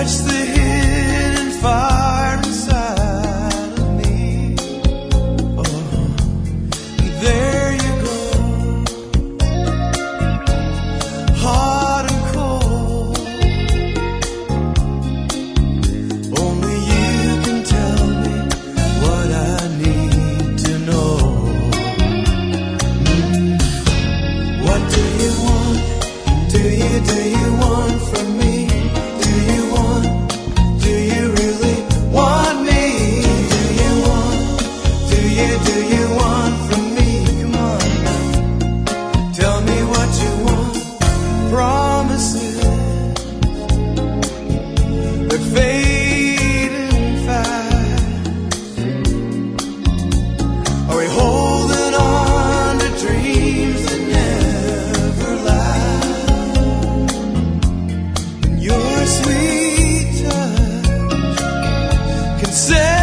touch the hidden fire inside of me. Oh, there you go, hot and cold. Only you can tell me what I need to know. What do you want? Do you want from me? Do you really want me? Do you want from me? Come on now, tell me what you want. Promises that fade and fast. Are we holding on to dreams that never last? Your sweet touch can say